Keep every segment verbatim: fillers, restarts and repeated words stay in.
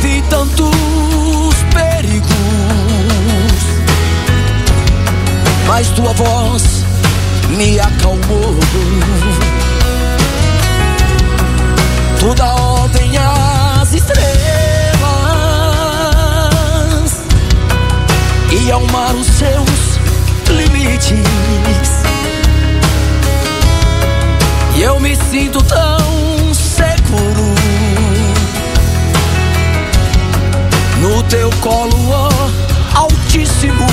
vi tantos perigos, mas tua voz me acalmou. Tu dá ordem às estrelas e ao mar os seus limites, e eu me sinto tão seguro no teu colo, ó Altíssimo.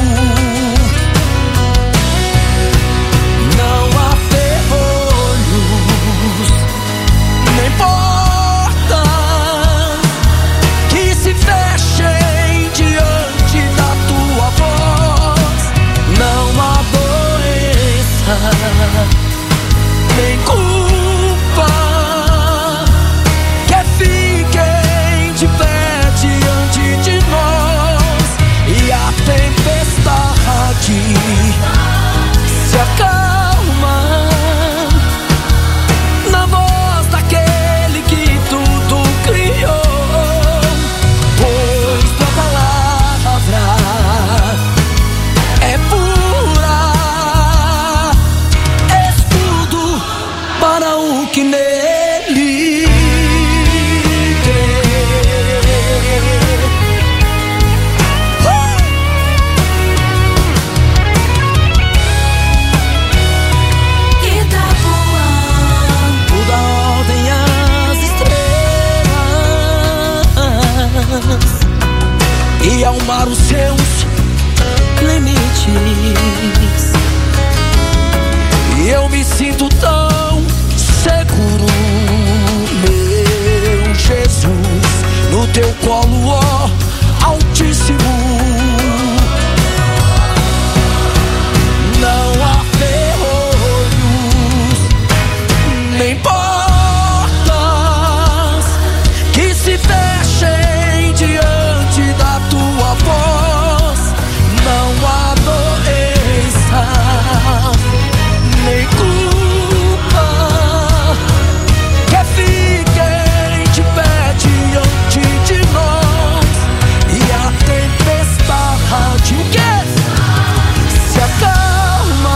Não há ferrolhos nem portas que se fechem diante da tua voz. Não há doença nem culpa que fiquem de pé diante de nós, e a tempestade se acalma na voz daquele que tudo criou, pois tua palavra é pura, escudo para o que nele crê. Itapuã, Tu dá ordem às estrelas e ao mar os seus limites, e eu me sinto tão seguro, meu Jesus, no teu colo, ó Altíssimo. Não há ferrolhos nem portas que se fechem diante da tua voz. Não há doença nem culpa que fiquem de pé diante de nós, e a tempestade o quê? Se acalma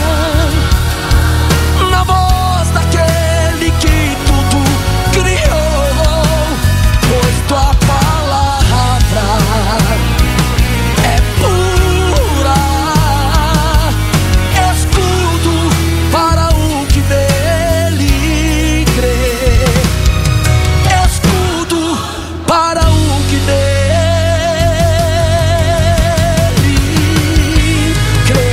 na voz daquele que tudo criou, pois tua palavra é pura, escudo para o que nele crê, escudo para o que nele crê.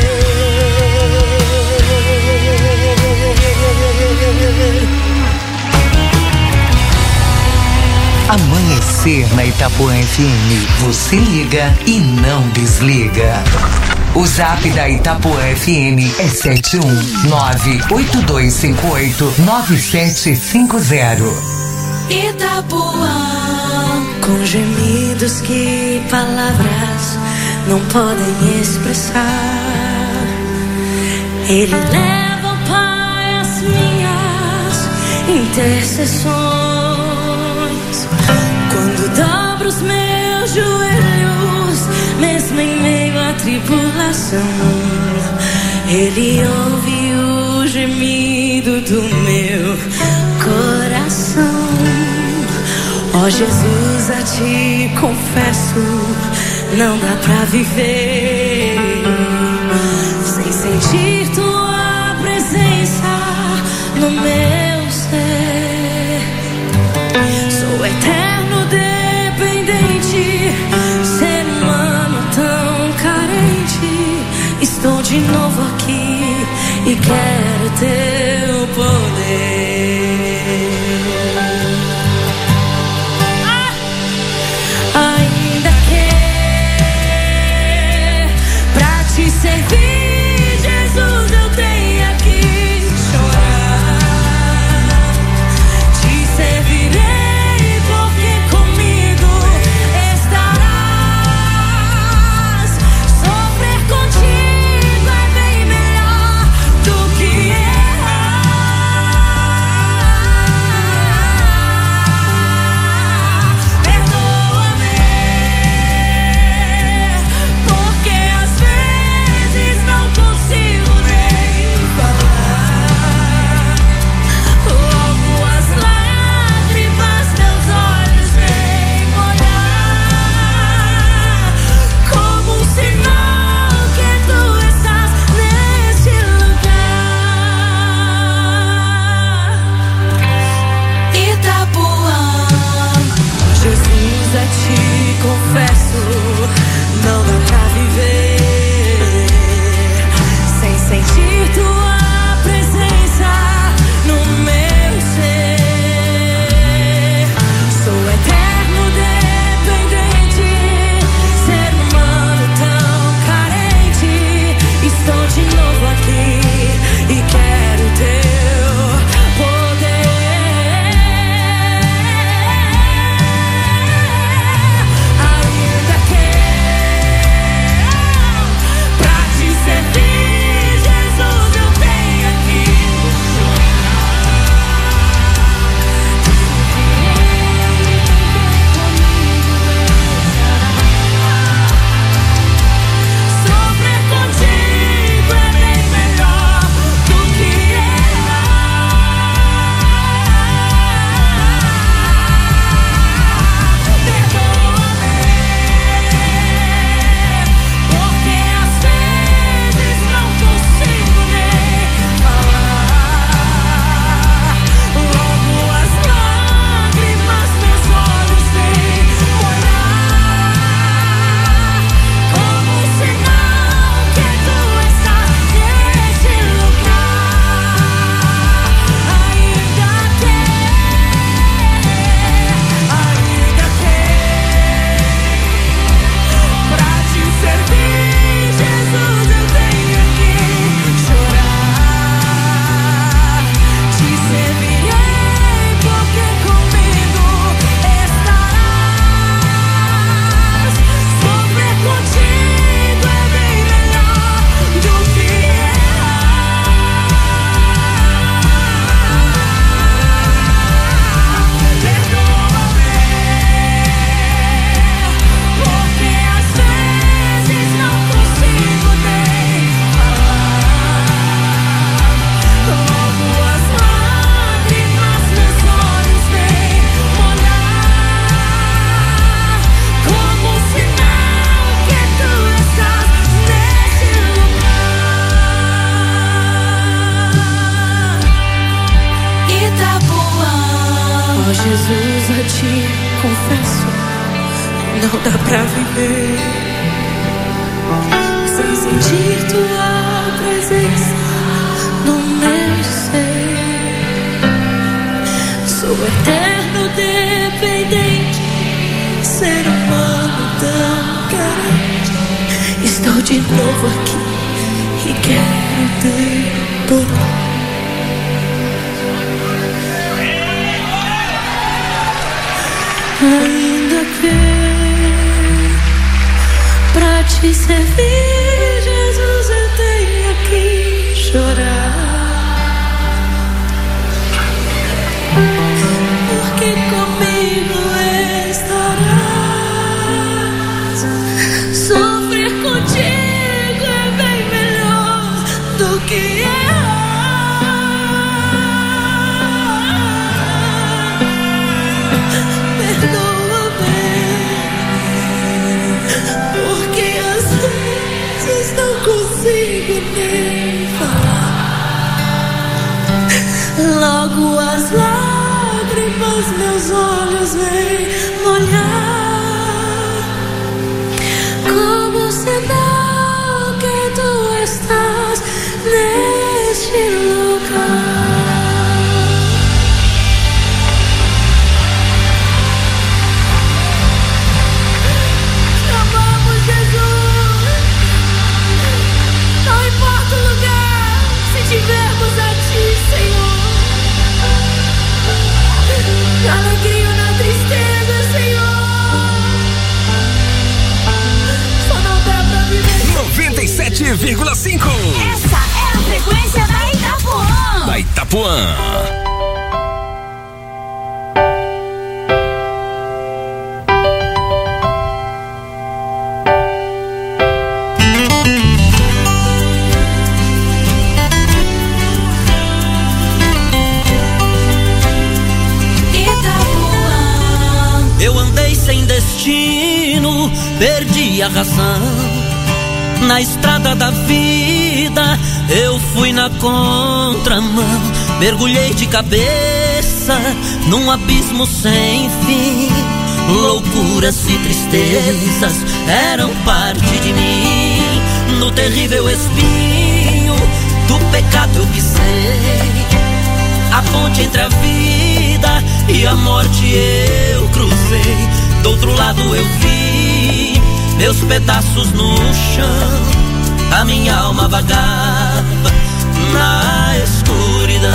Amanhecer na Itapuã F M. Você liga e não desliga. O zap da Itapuã F M é sete um nove oito dois cinco oito nove sete cinco zero. Itapuã, com gemidos que palavras não podem expressar, Ele leva, Pai, as minhas intercessões. Quando dobro os meus joelhos, mesmo em meio à tribulação, Ele ouve o gemido do meu coração. Ó Jesus, a ti confesso, não dá pra viver sem sentir tua presença no meu ser. Sou eterno dependente, ser humano tão carente. Estou de novo aqui e quero teu poder. Ah! Ainda que Jesus, a ti confesso, não dá pra viver sem sentir tua presença no meu ser. Sou eterno dependente, ser humano tão carente. Estou de novo aqui e quero te tocar. Ainda que pra te servir, Jesus, eu tenho que chorar, porque comigo estarás. Sofrer contigo é bem melhor do que errar. Nem falar. Logo as lágrimas meus olhos vêm molhar, como sinal que tu estás neste lugar. Tivermos a ti, Senhor, na alegria ou na tristeza, Senhor, só não dá pra viver. noventa e sete vírgula cinco. Essa é a frequência da Itapuã. Da Itapuã. Perdi a razão na estrada da vida, eu fui na contramão, mergulhei de cabeça num abismo sem fim. Loucuras e tristezas eram parte de mim. No terrível espinho do pecado eu pisei, a ponte entre a vida e a morte eu cruzei. Do outro lado eu vi meus pedaços no chão, a minha alma vagava na escuridão.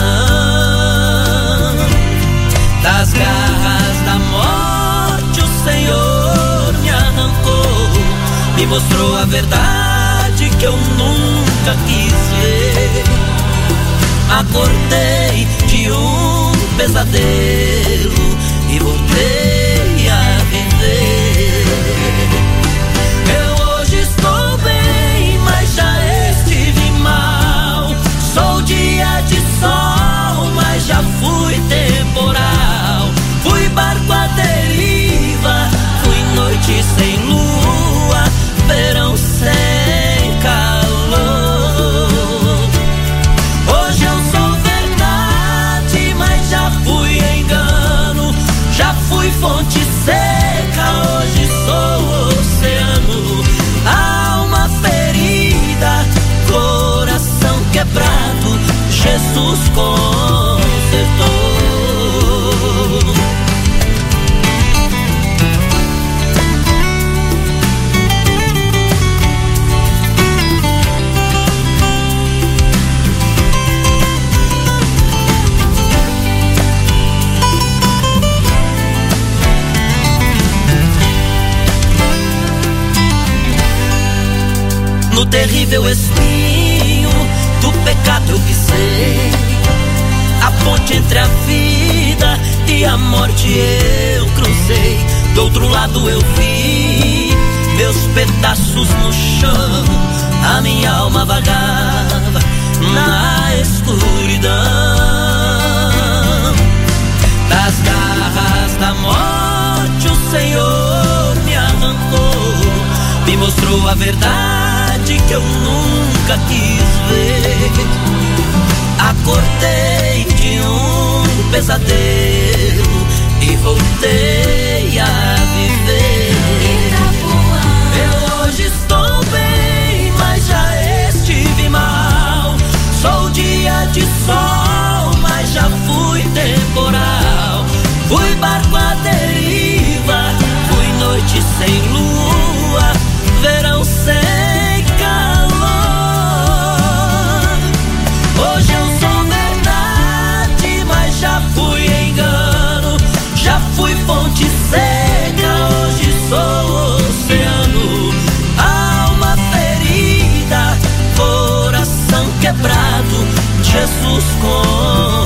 Das garras da morte o Senhor me arrancou, me mostrou a verdade que eu nunca quis ver. Acordei de um pesadelo e voltei a viver. Eu hoje estou bem, mas já estive mal. Sou dia de sol, mas já fui temporal. Fui barco à deriva, fui noite sem lua, verão sem calor. Hoje eu sou verdade, mas já fui engano. Já fui fonte seca, hoje sou oceano. Alma ferida, coração quebrado, Jesus consertou. No terrível espinho do pecado eu pisei, a ponte entre a vida e a morte eu cruzei. Do outro lado eu vi meus pedaços no chão, a minha alma vagava na escuridão. Das garras da morte o Senhor me arrancou, me mostrou a verdade que eu nunca quis ver. Acordei de um pesadelo e voltei a viver. Eu hoje estou bem, mas já estive mal. Sou dia de sol, mas já fui temporal. Fui barco à deriva, fui noite sem lua, verão sem calor. Hoje eu sou verdade, mas já fui engano. Já fui fonte seca, hoje sou oceano. Alma ferida, coração quebrado, Jesus consertou.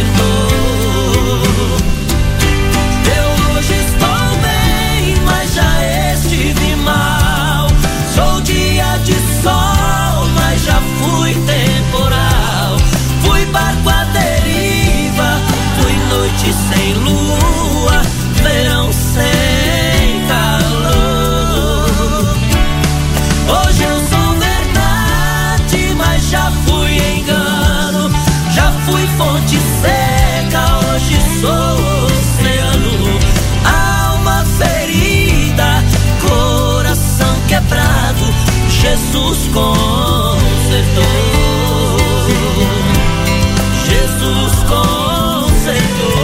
Eu hoje estou bem, mas já estive mal. Sou dia de sol, mas já fui temporal. Fui barco à deriva, fui noite sem lua, verão sem calor. Hoje eu sou verdade, mas já fui engano. Já fui fonte seca, hoje sou oceano. Alma ferida, coração quebrado, Jesus consertou. Jesus consertou.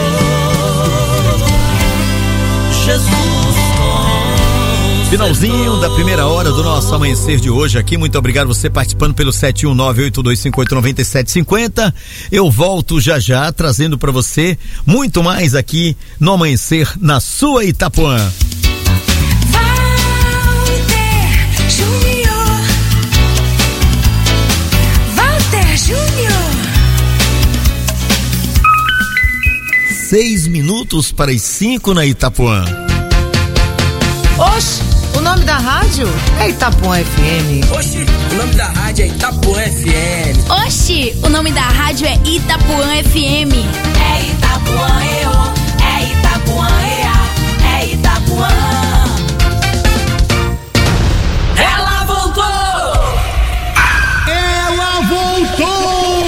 Jesus consertou. Finalzinho da primeira hora do nosso amanhecer de hoje aqui. Muito obrigado você participando pelo sete um nove oito dois cinco oito nove sete cinco zero. Eu volto já já trazendo para você muito mais aqui no Amanhecer na sua Itapuã. Walter Júnior. Walter Júnior. Seis minutos para as cinco na Itapuã. Oxe, o nome da rádio é Itapuã F M. Oxi, o nome da rádio é Itapuã F M. Oxi, o nome da rádio é Itapuã F M. É Itapuã E O, é Itapuã E A, é Itapuã. Ela voltou! Ela voltou!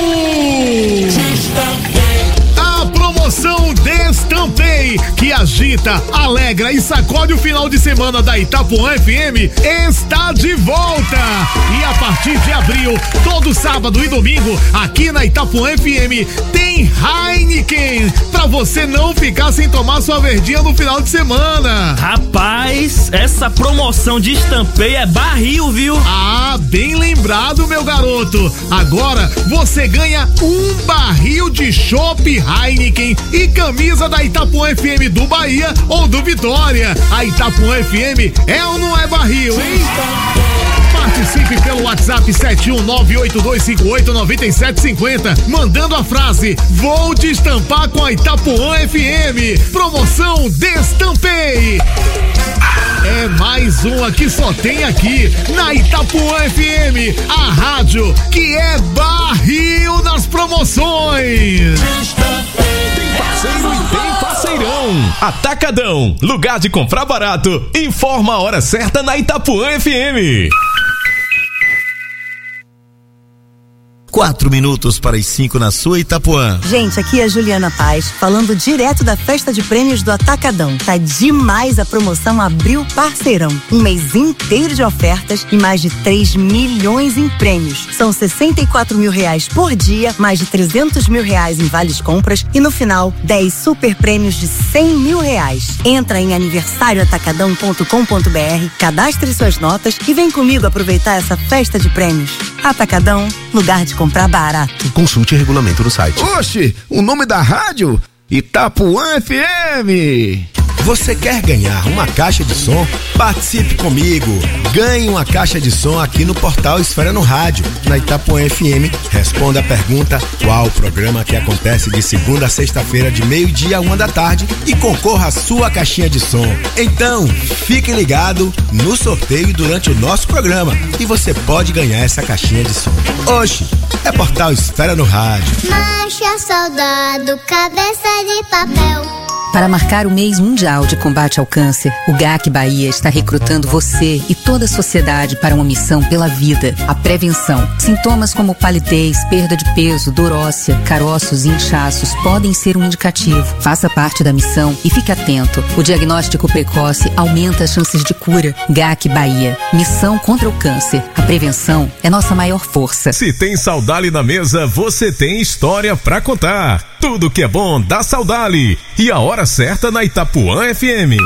A promoção Destampei, que agita, alegra e sacode o final de semana da Itapuã F M, está de volta. E a partir de abril, todo sábado e domingo, aqui na Itapuã F M, tem Heineken, pra você não ficar sem tomar sua verdinha no final de semana. Rapaz, essa promoção de Estampei é barril, viu? Ah, bem lembrado, meu garoto. Agora você ganha um barril de chopp Heineken e camisa da Itapuã F M do Bahia ou do Vitória. A Itapuã F M é ou não é barril, hein? Participe pelo WhatsApp sete um nove oito dois cinco oito nove sete cinco zero, mandando a frase: vou destampar com a Itapuã F M. Promoção Destampei. É mais uma que só tem aqui na Itapuã F M, a rádio que é barril nas promoções. Tem parceiro e tem parceirão. Atacadão, lugar de comprar barato. Informa a hora certa na Itapuã F M. Quatro minutos para as cinco na sua Itapuã. Gente, aqui é a Juliana Paz, falando direto da festa de prêmios do Atacadão. Tá demais a promoção Abril Parceirão. Um mês inteiro de ofertas e mais de três milhões em prêmios. São sessenta e quatro mil reais por dia, mais de trezentos mil reais em vales compras e no final, dez super prêmios de cem mil reais. Entra em aniversário atacadão ponto com ponto br, cadastre suas notas e vem comigo aproveitar essa festa de prêmios. Atacadão, lugar de comprar barato. Consulte regulamento no site. Oxe, o nome da rádio? Itapuã F M. Você quer ganhar uma caixa de som? Participe comigo. Ganhe uma caixa de som aqui no portal Esfera no Rádio, na Itapuã F M. Responda a pergunta: qual o programa que acontece de segunda a sexta-feira de meio-dia a uma da tarde, e concorra à sua caixinha de som. Então, fique ligado no sorteio durante o nosso programa e você pode ganhar essa caixinha de som. Oxe, é portal Esfera no Rádio. Marcha, soldado, cabeça de papel. Para marcar o mês mundial de combate ao câncer, o G A C Bahia está recrutando você e toda a sociedade para uma missão pela vida, a prevenção. Sintomas como palidez, perda de peso, dor óssea, caroços e inchaços podem ser um indicativo. Faça parte da missão e fique atento. O diagnóstico precoce aumenta as chances de cura. G A C Bahia. Missão contra o câncer. A prevenção é nossa maior força. Se tem Saudali na mesa, você tem história pra contar. Tudo que é bom dá Saudali. E a hora certa na Itapuã F M.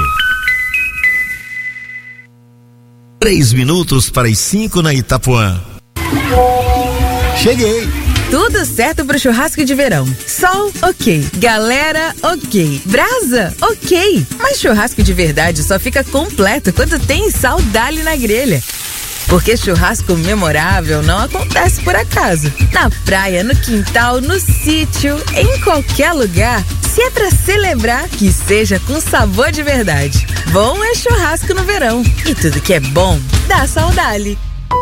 Três minutos para as cinco na Itapuã. Cheguei. Tudo certo pro churrasco de verão. Sol, ok. Galera, ok. Brasa, ok. Mas churrasco de verdade só fica completo quando tem Saudali na grelha. Porque churrasco memorável não acontece por acaso. Na praia, no quintal, no sítio, em qualquer lugar. Se é pra celebrar, que seja com sabor de verdade. Bom é churrasco no verão. E tudo que é bom, dá Saudali.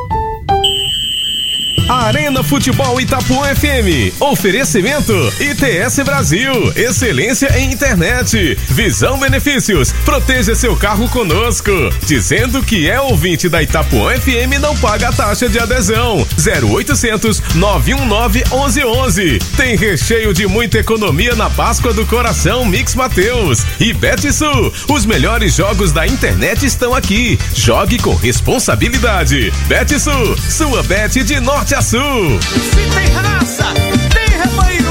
Arena Futebol Itapuã F M. Oferecimento I T S Brasil. Excelência em internet. Visão Benefícios. Proteja seu carro conosco. Dizendo que é ouvinte da Itapuã F M, não paga a taxa de adesão. zero oitocentos, nove um nove, onze onze. Tem recheio de muita economia na Páscoa do Coração Mix Mateus. E Betsul. Os melhores jogos da internet estão aqui. Jogue com responsabilidade. Betsul. Sua bet de norte a sul. Se tem raça, tem rebanho.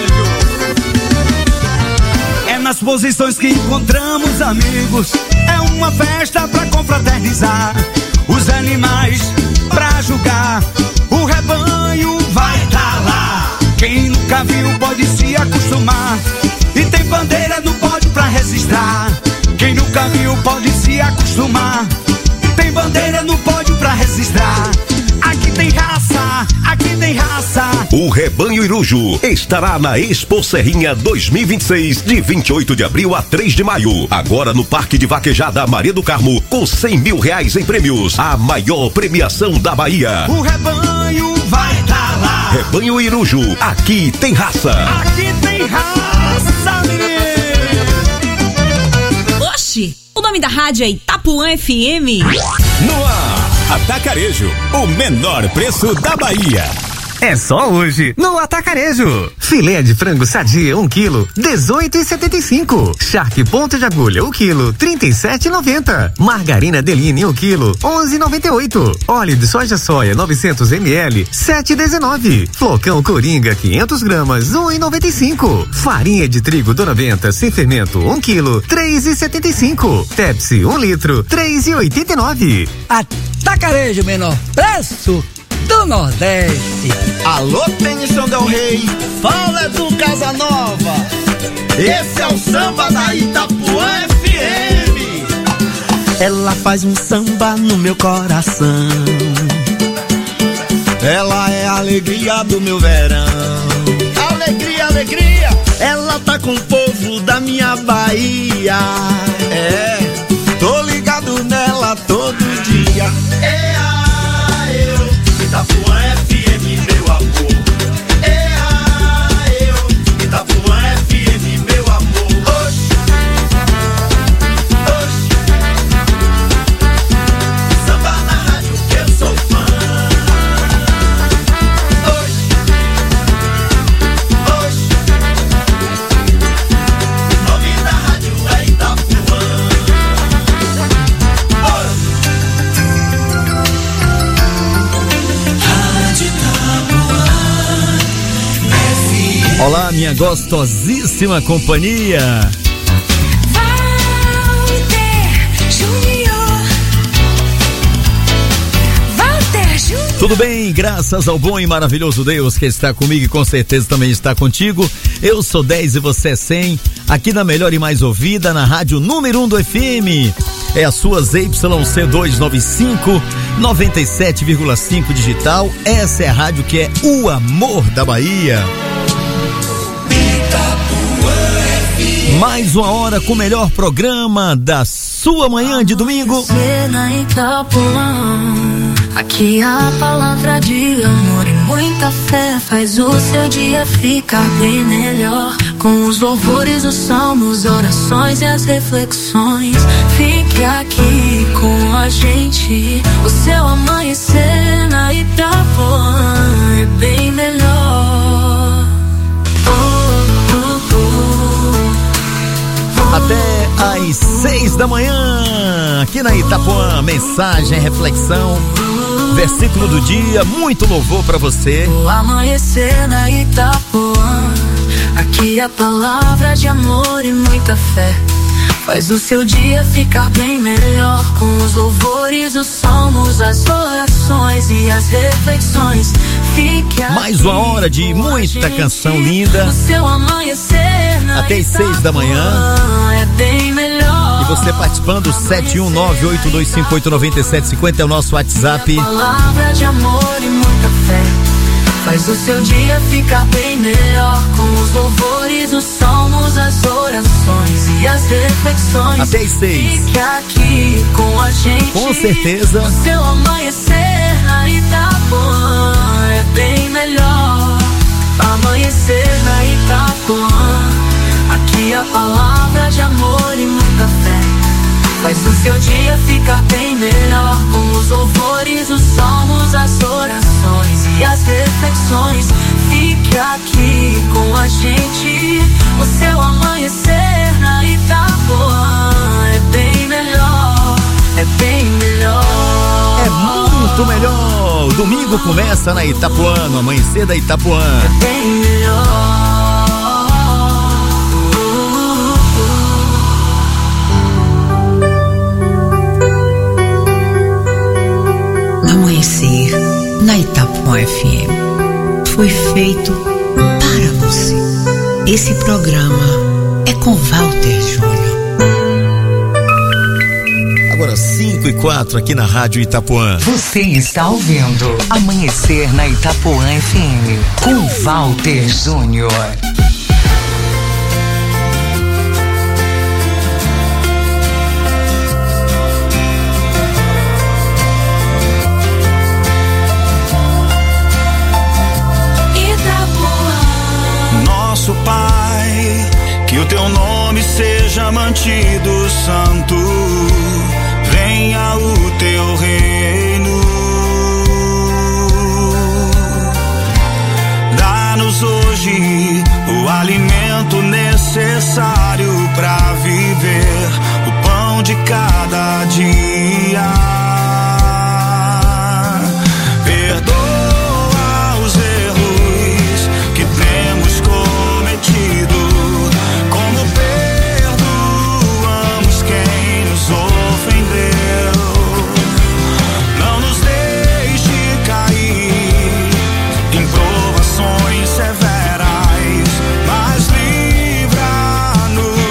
É nas posições que encontramos amigos. É uma festa pra confraternizar. Os animais pra julgar. O rebanho vai tá lá. Quem nunca viu pode se acostumar. E tem bandeira no pódio pra registrar. Quem nunca viu pode se acostumar. Tem bandeira no pódio pra registrar. Aqui tem raça, aqui tem raça. O Rebanho Iruju estará na Expo Serrinha dois mil e vinte e seis, de vinte e oito de abril a três de maio. Agora no Parque de Vaquejada Maria do Carmo, com cem mil reais em prêmios. A maior premiação da Bahia. O rebanho vai tá lá. Rebanho Iruju, aqui tem raça. Aqui tem raça, menino. Oxi, o nome da rádio é Itapuã F M. No ar, Atacarejo, o menor preço da Bahia. É só hoje no Atacarejo. Filé de frango sadia um quilo, dezoito e setenta e cinco. Charque ponto de agulha um quilo, trinta e sete e noventa. Margarina Deline um quilo, onze e noventa e oito. Óleo de soja soia novecentos mililitros, sete e dezenove. Flocão Coringa quinhentos gramas, um e noventa e cinco. Farinha de trigo Dona Benta sem fermento um quilo, três e setenta e cinco. Pepsi um litro, três e oitenta e nove. Atacarejo, menor preço do Nordeste. Alô, Tennyson Del Rey, fala do Casa Nova. Esse é o samba da Itapuã F M. Ela faz um samba no meu coração. Ela é a alegria do meu verão. Alegria, alegria. Ela tá com o povo da minha Bahia. É, tô ligado nela todo dia. É a eu, Itapuã F M, meu amor. É a eu, Itapuã F M, meu amor. Oxi, oxi. Samba na rádio que eu sou fã. Oxi, oxi. O nome da rádio é Itapuã. Olá, minha gostosíssima companhia. Walter Júnior. Walter Júnior. Tudo bem, graças ao bom e maravilhoso Deus que está comigo e com certeza também está contigo. Eu sou dez e você é cem, aqui na melhor e mais ouvida, na rádio número um do F M. É a sua Z Y C duzentos e noventa e cinco, noventa e sete vírgula cinco digital. Essa é a rádio que é o amor da Bahia. Mais uma hora com o melhor programa da sua manhã de domingo. Na Itapuã, Aqui a palavra de amor e muita fé faz o seu dia ficar bem melhor. Com os louvores, os salmos, orações e as reflexões. Fique aqui com a gente. O seu amanhecer na Itapuã é bem melhor. Oh, oh, oh. Até às seis da manhã, aqui na Itapuã, mensagem, reflexão, versículo do dia, muito louvor pra você. O amanhecer na Itapuã, aqui a palavra de amor e muita fé faz o seu dia ficar bem melhor. Com os louvores, os salmos, as orações e as reflexões. Fique aqui. Mais uma hora de muita canção linda. O seu amanhecer na até às seis da manhã. É bem melhor. E você participando, sete um nove, oito dois cinco, oito nove sete cinco zero é o nosso WhatsApp. Palavra de amor e muita fé faz o seu dia ficar bem melhor. Com os louvores, os salmos, as orações e as reflexões. Até às seis. Fique aqui com a gente. Com certeza. O seu amanhecer na Itapuã é bem melhor. Amanhecer na Itapuã, aqui a palavra de amor e muita fé faz o seu dia ficar bem melhor. Com os louvores, os salmos, as orações e as reflexões. Fique aqui com a gente. O seu amanhecer na Itapuã é bem melhor. É bem melhor. É muito melhor. Domingo começa na Itapuã, no amanhecer da Itapuã. É bem melhor. Amanhecer na Itapuã F M foi feito para você. Esse programa é com Walter Júnior. Agora cinco e quatro aqui na Rádio Itapuã. Você está ouvindo Amanhecer na Itapuã F M com Walter Júnior. Pai, que o teu nome seja mantido santo, venha o teu reino, dá-nos hoje o alimento necessário para viver, o pão de cada dia, perdoa os erros que temos cometido, como perdoamos quem nos ofendeu. Não nos deixe cair em provações severas, mas livra-nos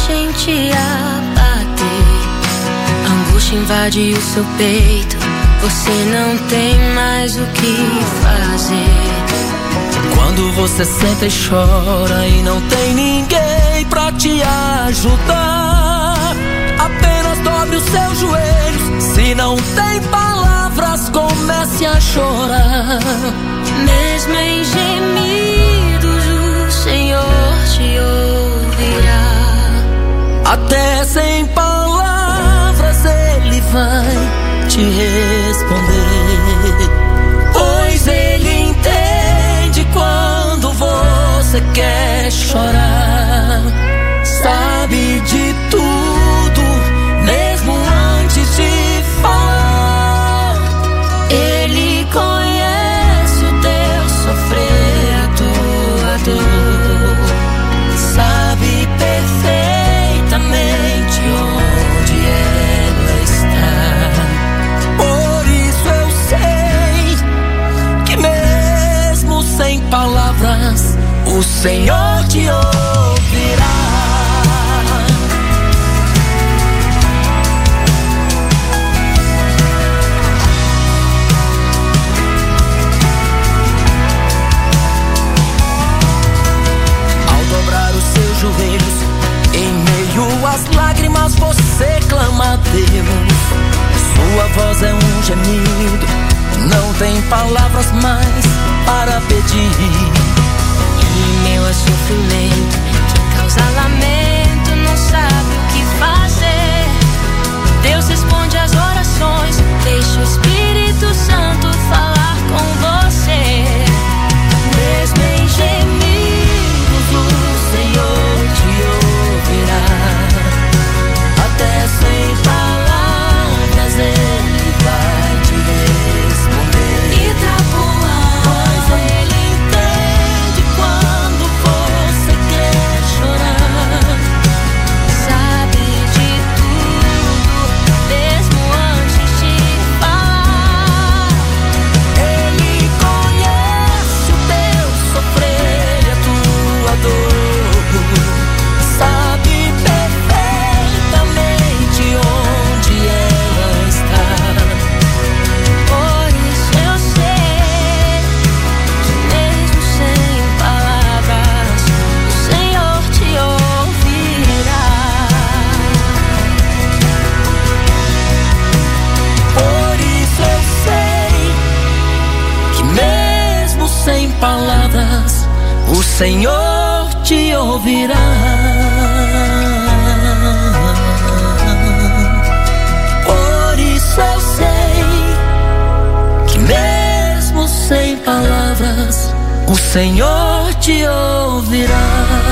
enchente a bater, a angústia invade o seu peito, você não tem mais o que fazer. Quando você senta e chora e não tem ninguém pra te ajudar, apenas dobre os seus joelhos. Se não tem palavras, comece a chorar. Mesmo em gemidos, o Senhor te ouvirá. Até sem palavras Ele vai te responder, pois Ele entende quando você quer chorar. Sabe de tudo, mesmo antes de falar. Ele conhece o teu sofrer, a tua dor. Sabe perfeitamente onde ela está. Por isso eu sei que mesmo sem palavras, o Senhor te ouvirá. Joelhos, em meio às lágrimas você clama a Deus. Sua voz é um gemido, não tem palavras mais para pedir. Em meio a sofrimento que causa lamento, não sabe o que fazer. Deus responde às orações, deixa o Espírito Santo falar com você. Mesmo em gemidos, o Senhor te ouvirá. Até sem palavras Ele vai te responder. Itapuã, pois Ele entende quando você quer chorar. Sabe de tudo, mesmo antes de falar. Ele conhece o teu sofrer e a tua dor. Sabe perfeitamente onde ela está. Por isso eu sei que mesmo sem palavras, o Senhor te ouvirá. Por isso eu sei que mesmo sem palavras, o Senhor te ouvirá. Por isso eu sei que mesmo sem palavras, o Senhor te ouvirá.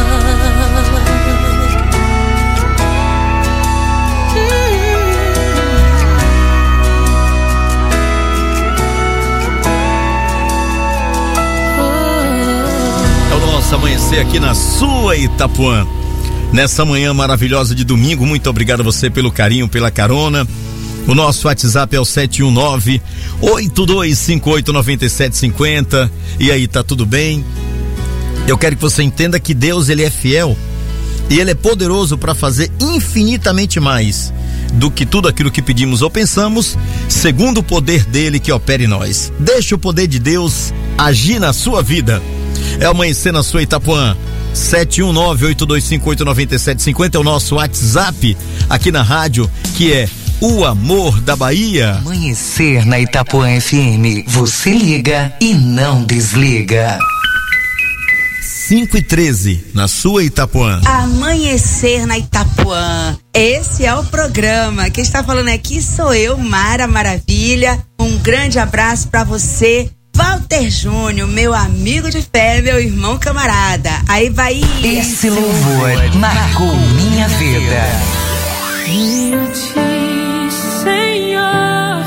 É o nosso amanhecer aqui na sua Itapuã. Nessa manhã maravilhosa de domingo, muito obrigado a você pelo carinho, pela carona. O nosso WhatsApp é o sete um nove, oito dois cinco oito, nove sete cinco zero. E aí, tá tudo bem? Eu quero que você entenda que Deus, Ele é fiel e Ele é poderoso para fazer infinitamente mais do que tudo aquilo que pedimos ou pensamos, segundo o poder dele que opera em nós. Deixa o poder de Deus agir na sua vida. É amanhecer na sua Itapuã. sete um nove, oito dois cinco oito, nove sete cinco zero é o nosso WhatsApp aqui na rádio, que é o amor da Bahia. Amanhecer na Itapuã F M. Você liga e não desliga. cinco e treze na sua Itapuã. Amanhecer na Itapuã. Esse é o programa. Quem está falando aqui sou eu, Mara Maravilha. Um grande abraço para você, Walter Júnior, meu amigo de fé, meu irmão camarada. Aí vai. Esse louvor marcou minha vida. Em ti, Senhor,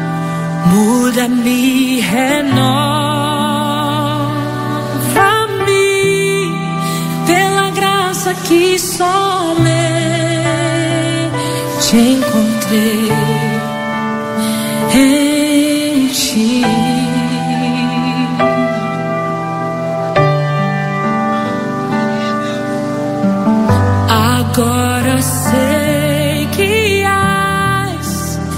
muda-me, renova-me pela graça que somente encontrei em ti. Agora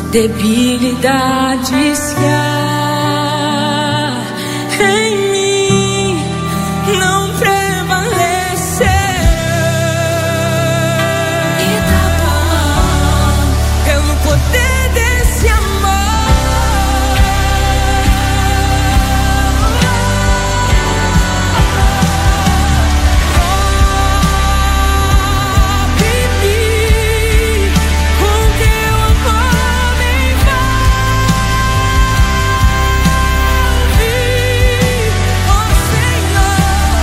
debilidades que há em mim não prevalecerão. Itapuã, pelo poder desse amor, vivi com teu amor me envolve, ó Senhor,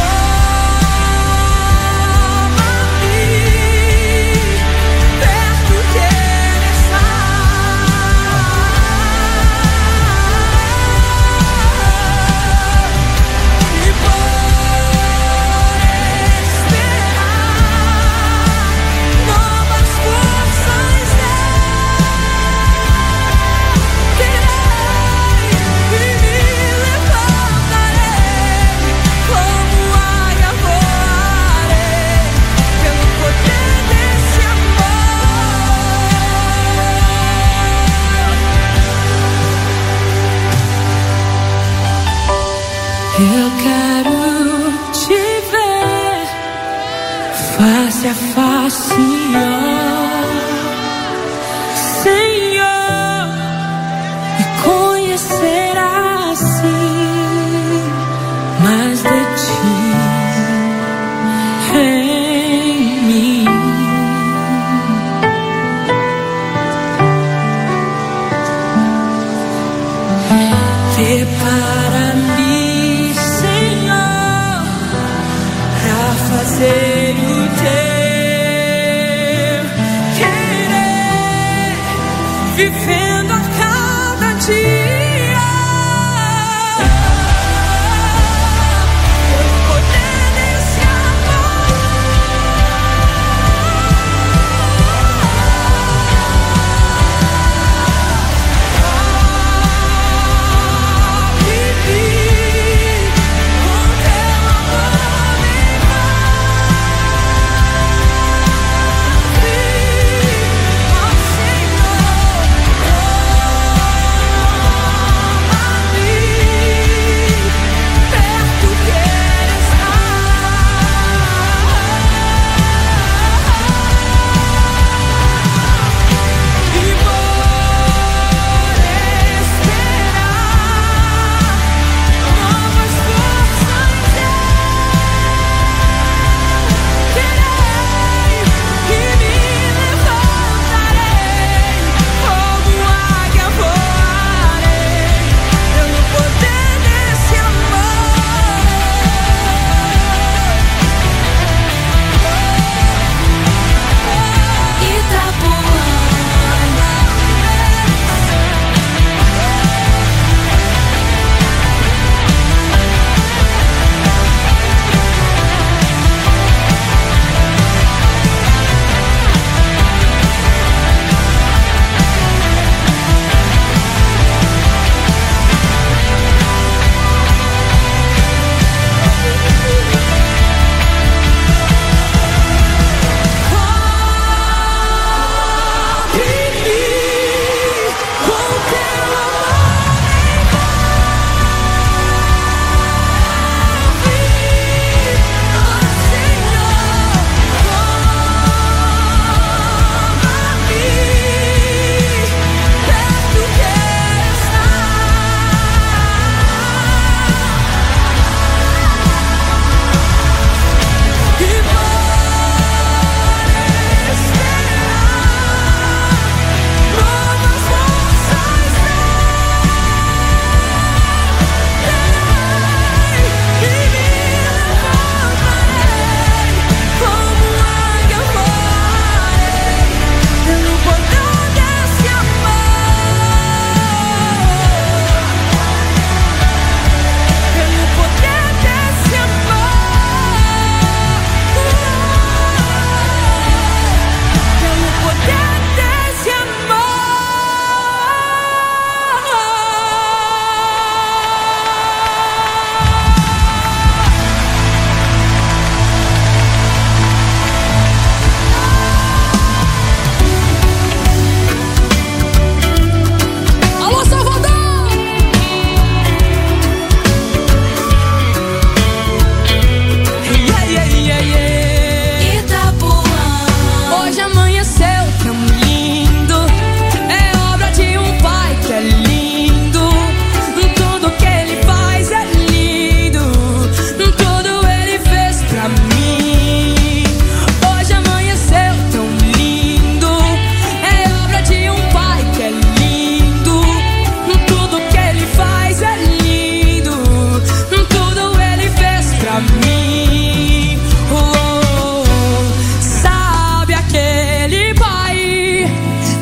toma-me perto quero estar, e por esperar novas forças terei e me levantarei, como águia voarei, pelo poder desse amor. Eu quero te ver face a face, ó Senhor, e conhecer assim mais de ti em mim. Prepara-me, Senhor, pra fazer o teu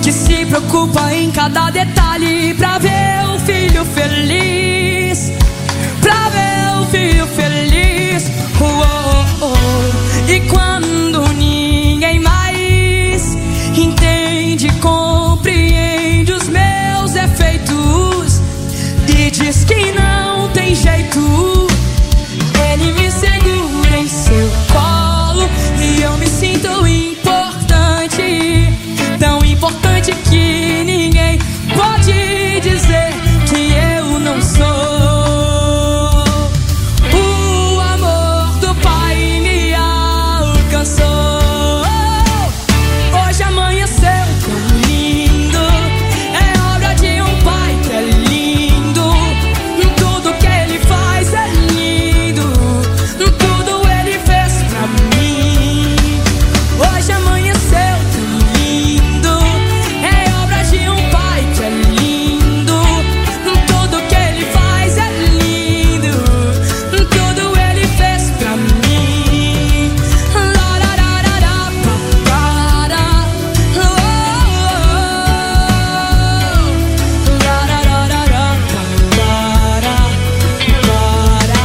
que se preocupa em cada detalhe pra ver o filho feliz, pra ver o filho feliz. Oh, oh, oh. E quando ninguém mais entende, compreende os meus defeitos e diz que não tem jeito, ele me segura em seu colo e eu me sinto importante, tão importante que ninguém pode dizer que eu não sou. O amor do Pai me alcançou. Hoje amanheceu tão lindo, é obra de um Pai que é lindo. Tudo que Ele faz é lindo, tudo Ele fez pra mim. Hoje amanheceu tão lindo, é obra de um Pai que é lindo. Tudo que Ele faz é lindo, tudo Ele fez pra mim. Larararara, papara, oh, oh. Larararara, papara, para.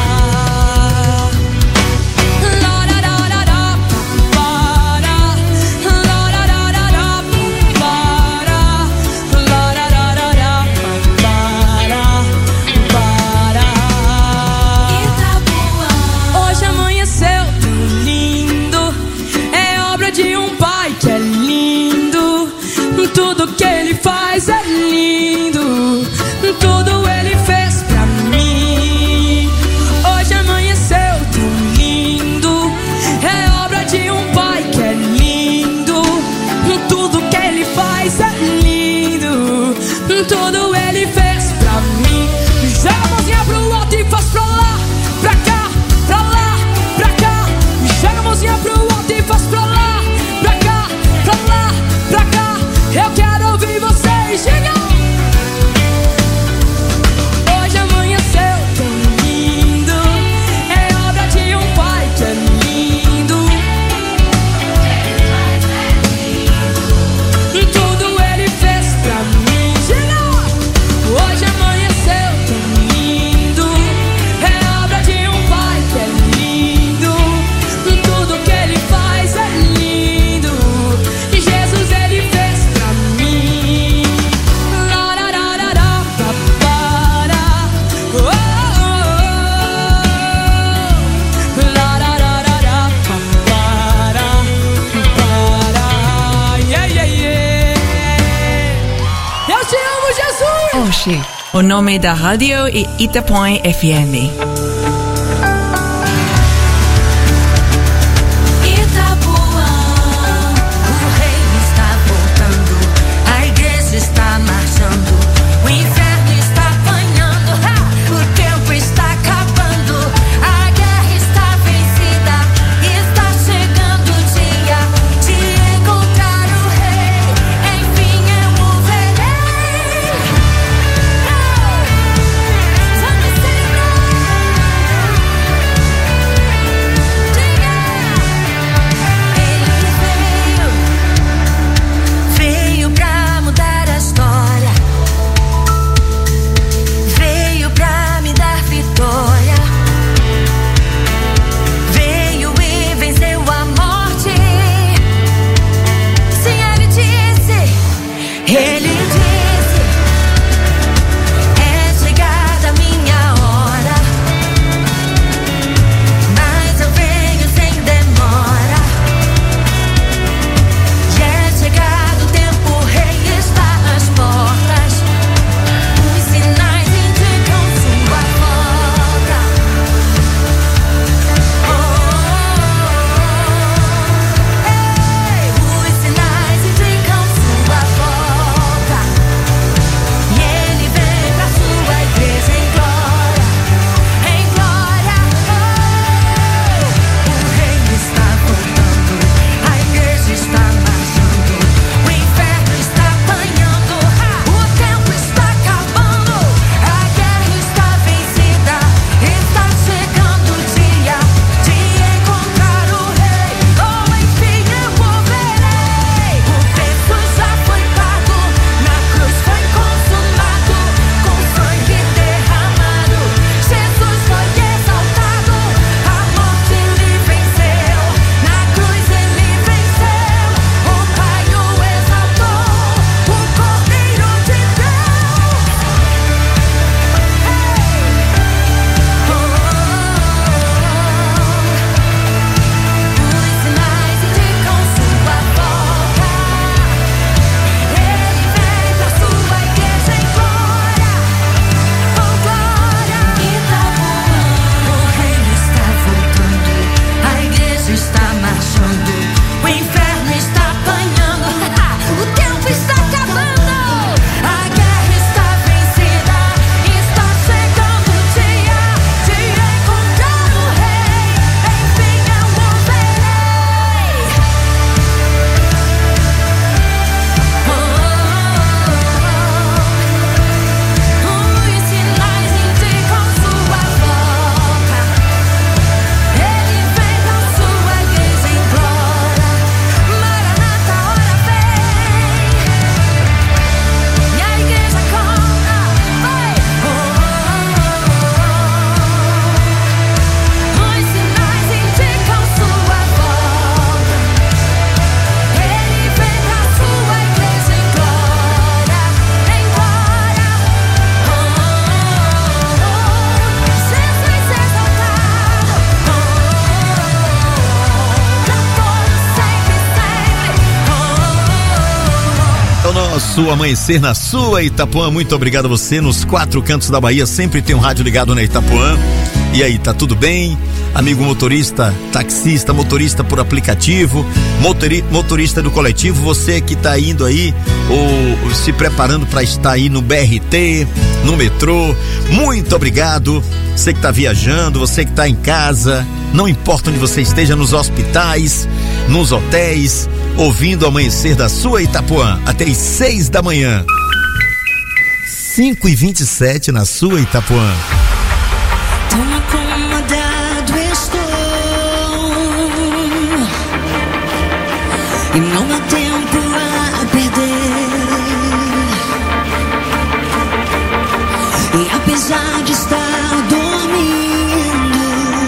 Larararara, papara, larararara, papara, larararara, papara, para. Hoje amanheceu tão lindo, é obra de um Pai que é lindo. Tudo que Ele faz é lindo, tudo Ele fez pra mim. Hoje amanheceu tão lindo, é obra de um Pai que é lindo. Tudo que Ele faz é lindo, tudo Ele fez pra mim. Joga a mãozinha pro alto e faz pra lá, pra cá, pra lá, pra cá. Joga a mãozinha pro alto e faz pra lá, pra cá, pra lá, pra cá. Eu quero ouvir vocês, diga! Hoje amanheceu tão lindo, é obra de um Pai que é lindo. Tudo Ele fez pra mim, diga! Hoje amanheceu tão lindo, é obra de um Pai que é lindo. Tudo que Ele faz é lindo, Jesus Ele fez pra mim. Larararara, papara, oh, oh, oh. Larararara, papara, para. Yeah, yeah, yeah. Eu te amo, Jesus! Oxi, o nome da rádio é Itapuã F M. Itapuã, o rei está voltando, a igreja está marchando, o inferno está apanhando, ha! O tempo está acabando, a guerra está vencida, está chegando o dia de encontrar o rei, enfim eu o verei. Vamos volta. ao nosso Amanhecer na sua Itapuã. Muito obrigado a você nos quatro cantos da Bahia. Sempre tem um rádio ligado na Itapuã. E aí, tá tudo bem? Amigo motorista, taxista, motorista por aplicativo, motori, motorista do coletivo, você que tá indo aí ou, ou se preparando para estar aí no B R T, no metrô, muito obrigado. Você que tá viajando, você que tá em casa, não importa onde você esteja, nos hospitais, nos hotéis, ouvindo o Amanhecer da sua Itapuã, até às seis da manhã. cinco e vinte e sete na sua Itapuã. Tão acomodado estou e não há tempo a perder. E apesar de estar dormindo,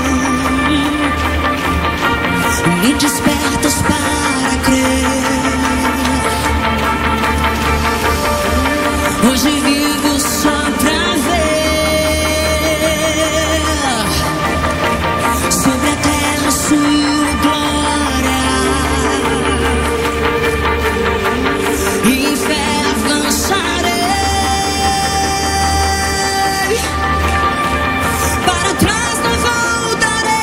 me despertas para crer. Hoje vivo só pra sobre a terra sua glória, e em fé avançarei, para trás não voltarei.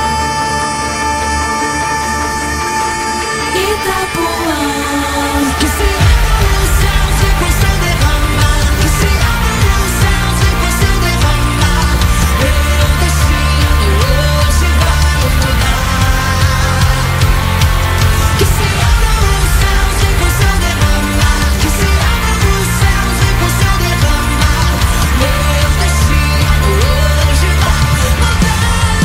Itapuã, que se abra os céus e com seu derramar, que se abra os céus e com seu derramar, meu destino hoje vai mudar. Que se abra os céus e com seu derramar, que se abra os céus e com seu derramar, meu destino hoje vai mudar.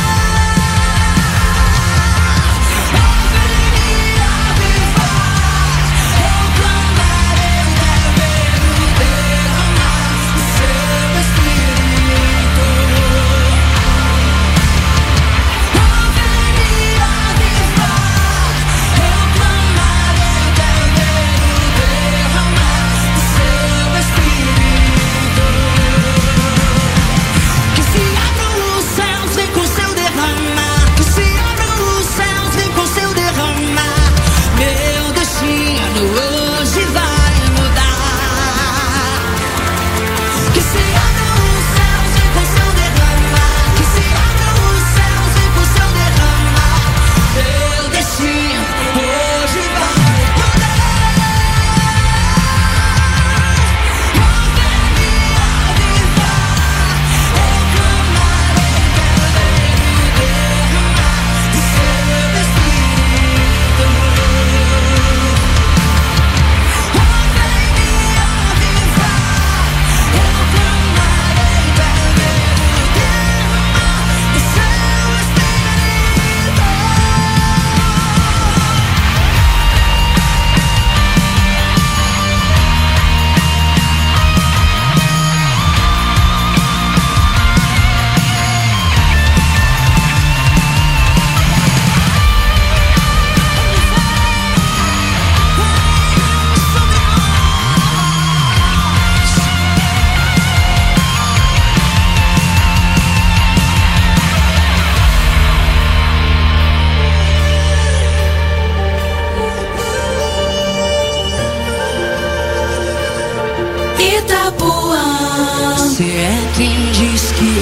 Se é quem diz que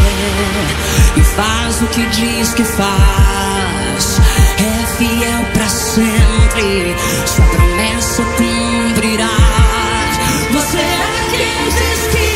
é e faz o que diz que faz, é fiel pra sempre, sua promessa cumprirá. Você é quem diz que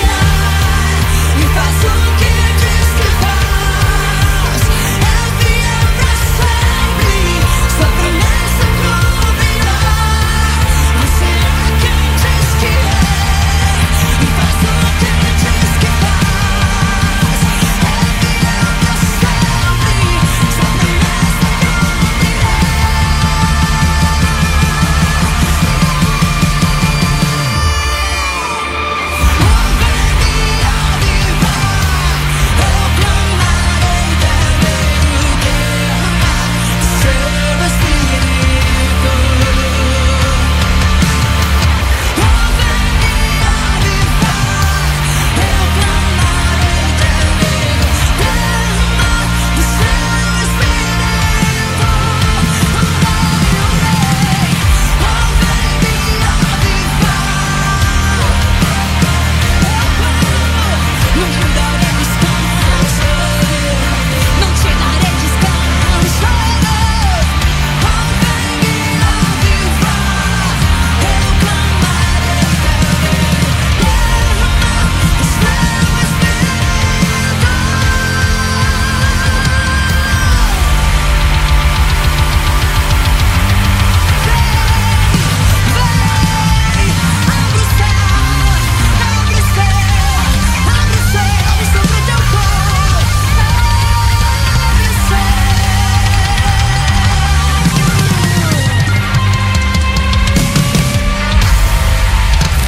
é e faz o que diz que faz, é fiel pra sempre, sua promessa cumprirá. Você é quem diz que é e faz o que diz que faz, é fiel pra sempre, sua promessa cumprirá.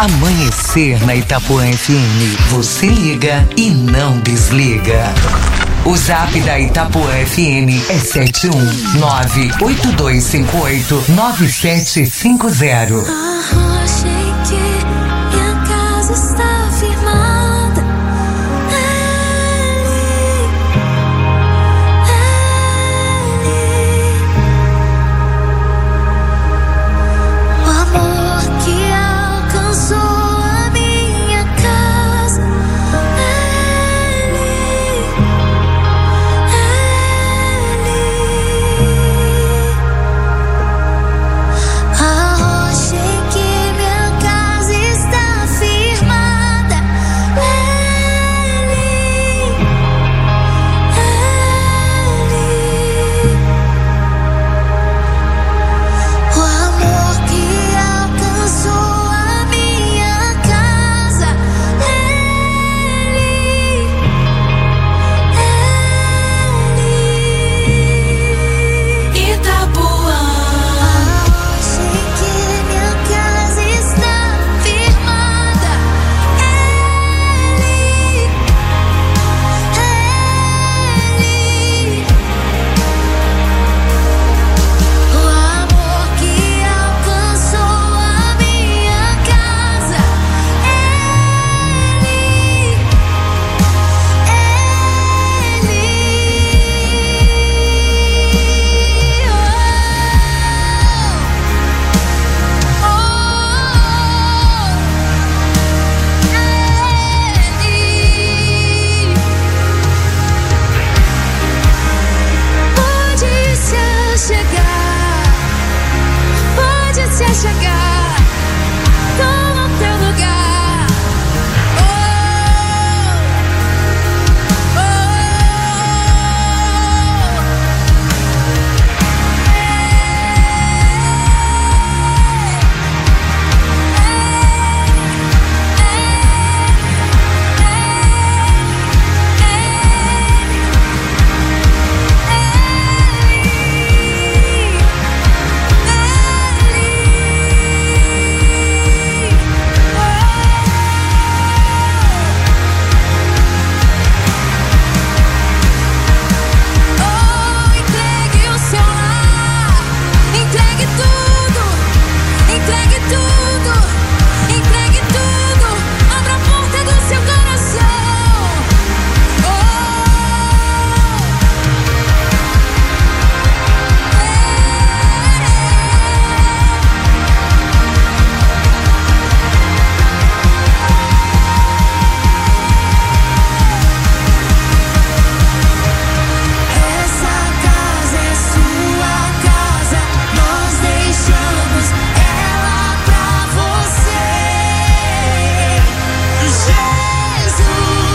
Amanhecer na Itapuã F M. Você liga e não desliga. O zap da Itapuã F M é sete um nove oito dois cinco oito nove sete cinco zero. Achei que minha casa está firmada. Ele, ele, o amor que alcançou a minha casa. Ele, a rocha em que minha casa está firmada. Ele, ele, o amor que alcançou a minha casa. Ele, ele, Itapuã. Achei que minha casa está firmada. Ele, ele, o amor que alcançou a minha casa. Ele, ele, pode se achegar, pode se achegar, toma o teu lugar. Oh, oh, entregue o seu lar, entregue tudo, entregue tudo, entregue tudo, abra a porta do seu coração. Essa casa é sua casa, nós deixamos ela pra você. Jesus,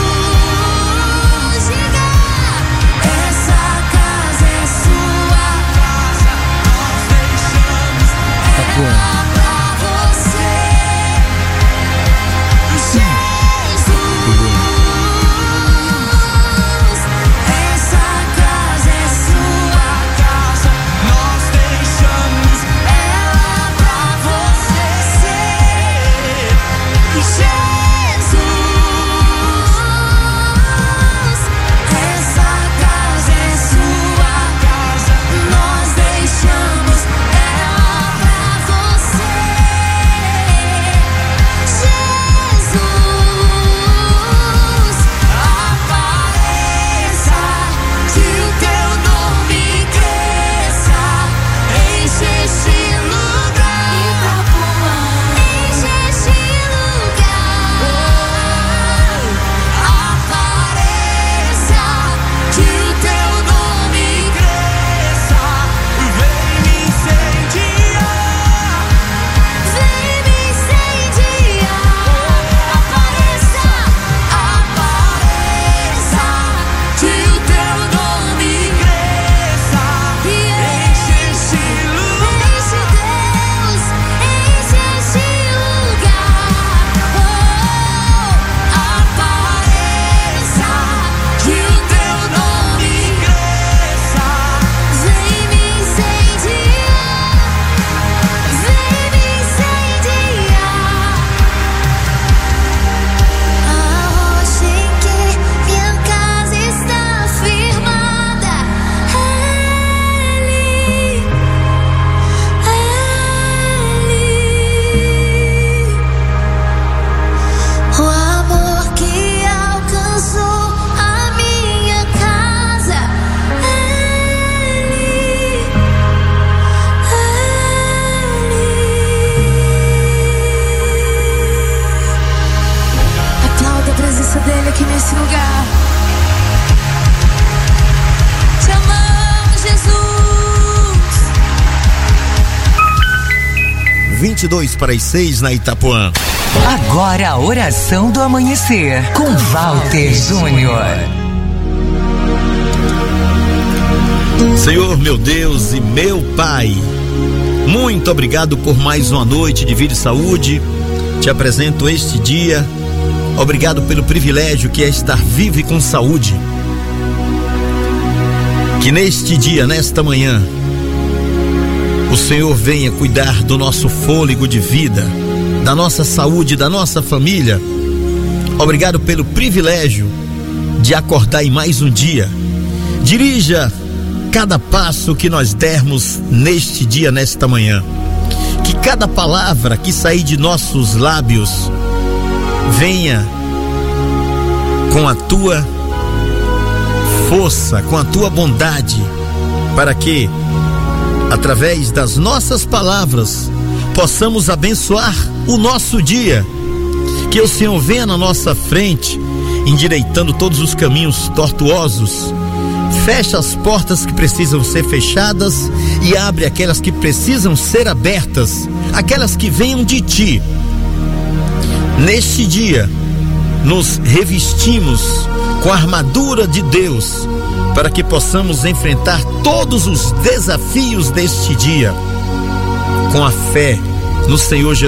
diga, essa casa é sua casa, nós deixamos ela pra você. Jesus, essa casa é sua casa, nós deixamos ela pra você. Jesus, essa casa é sua casa, nós deixamos ela pra você. vinte e dois para as seis na Itapuã. Agora a oração do amanhecer com Walter Júnior. Senhor, meu Deus e meu Pai, muito obrigado por mais uma noite de vida e saúde. Te apresento este dia. Obrigado pelo privilégio que é estar vivo e com saúde. Que neste dia, nesta manhã, o Senhor venha cuidar do nosso fôlego de vida, da nossa saúde, da nossa família. Obrigado pelo privilégio de acordar em mais um dia. Dirija cada passo que nós dermos neste dia, nesta manhã. Que cada palavra que sair de nossos lábios venha com a tua força, com a tua bondade, para que através das nossas palavras possamos abençoar o nosso dia. Que o Senhor venha na nossa frente, endireitando todos os caminhos tortuosos. Fecha as portas que precisam ser fechadas e abre aquelas que precisam ser abertas, aquelas que venham de ti. Neste dia, nos revestimos com a armadura de Deus, para que possamos enfrentar todos os desafios deste dia, com a fé no Senhor Jesus.